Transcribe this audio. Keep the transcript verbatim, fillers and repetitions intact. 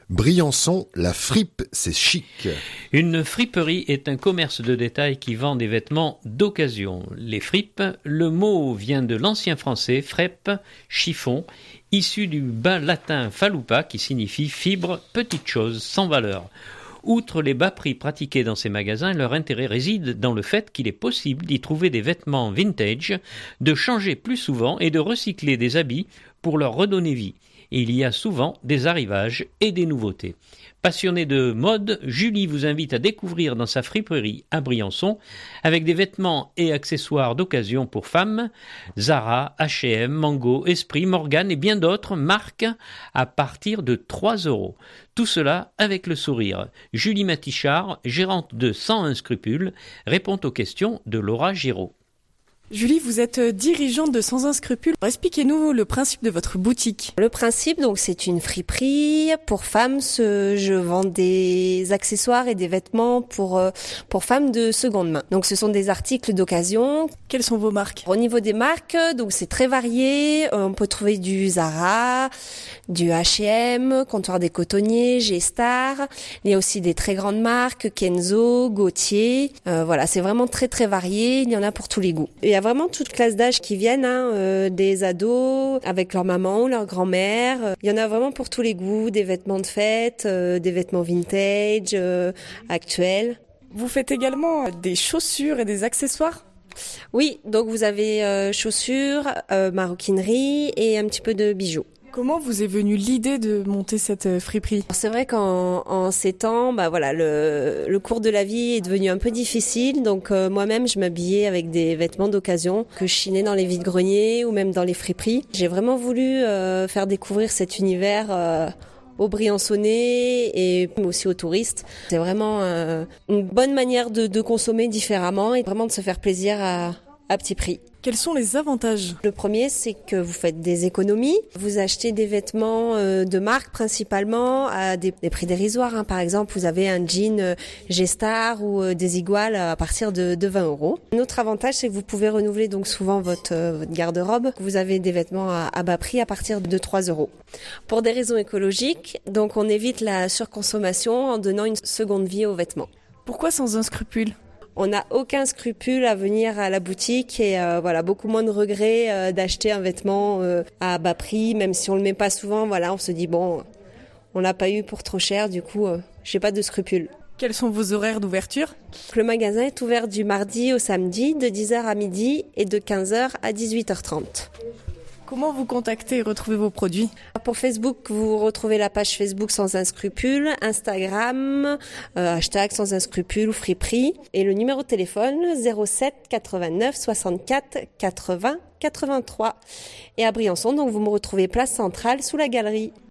Briançon, la fripe, c'est chic. Une friperie est un commerce de détail qui vend des vêtements d'occasion. Les fripes, le mot vient de l'ancien français frep, chiffon, issu du bas latin falupa qui signifie fibre, petite chose, sans valeur. Outre les bas prix pratiqués dans ces magasins, leur intérêt réside dans le fait qu'il est possible d'y trouver des vêtements vintage, de changer plus souvent et de recycler des habits pour leur redonner vie. Et il y a souvent des arrivages et des nouveautés. Passionnée de mode, Julie vous invite à découvrir dans sa friperie à Briançon, avec des vêtements et accessoires d'occasion pour femmes, Zara, H et M, Mango, Esprit, Morgan et bien d'autres marques à partir de trois euros. Tout cela avec le sourire. Julie Matichard, gérante de cent un scrupules, répond aux questions de Laura Giraud. Julie, vous êtes dirigeante de Sans un scrupule. Expliquez-nous le principe de votre boutique. Le principe, donc, c'est une friperie pour femmes. Je vends des accessoires et des vêtements pour pour femmes de seconde main. Donc, ce sont des articles d'occasion. Quelles sont vos marques? Au niveau des marques, donc c'est très varié. On peut trouver du Zara, du H et M, Comptoir des Cotonniers, G-Star. Il y a aussi des très grandes marques, Kenzo, Gautier. Euh, voilà, c'est vraiment très très varié. Il y en a pour tous les goûts. Et il y a vraiment toute classe d'âge qui viennent, hein, euh, des ados avec leur maman ou leur grand-mère. Il y en a vraiment pour tous les goûts, des vêtements de fête, euh, des vêtements vintage, euh, actuels. Vous faites également des chaussures et des accessoires ? Oui, donc vous avez euh, chaussures, euh, maroquinerie et un petit peu de bijoux. Comment vous est venue l'idée de monter cette friperie ? C'est vrai qu'en en ces temps, bah voilà, le, le cours de la vie est devenu un peu difficile. Donc euh, moi-même, je m'habillais avec des vêtements d'occasion que je chinais dans les vides-greniers ou même dans les friperies. J'ai vraiment voulu euh, faire découvrir cet univers euh, aux Briançonnais et aussi aux touristes. C'est vraiment euh, une bonne manière de, de consommer différemment et vraiment de se faire plaisir à, à petit prix. Quels sont les avantages ? Le premier, c'est que vous faites des économies. Vous achetez des vêtements de marque principalement à des, des prix dérisoires. Hein. Par exemple, vous avez un jean G-Star ou des Iguales à partir de, de vingt euros. Un autre avantage, c'est que vous pouvez renouveler donc souvent votre, votre garde-robe. Vous avez des vêtements à, à bas prix à partir de trois euros. Pour des raisons écologiques, donc on évite la surconsommation en donnant une seconde vie aux vêtements. Pourquoi Sans un scrupule ? On n'a aucun scrupule à venir à la boutique et euh, voilà, beaucoup moins de regrets euh, d'acheter un vêtement euh, à bas prix, même si on le met pas souvent. Voilà, on se dit bon, on l'a pas eu pour trop cher, du coup, euh, j'ai pas de scrupules. Quels sont vos horaires d'ouverture ? Le magasin est ouvert du mardi au samedi de dix heures à midi et de quinze heures à dix-huit heures trente. Comment vous contacter et retrouver vos produits ? Pour Facebook, vous retrouvez la page Facebook Sans un scrupule, Instagram, euh, hashtag Sans un scrupule ou friperie, et le numéro de téléphone zéro sept quatre-vingt-neuf soixante-quatre quatre-vingts quatre-vingt-trois. Et à Briançon, donc vous me retrouvez place centrale sous la galerie.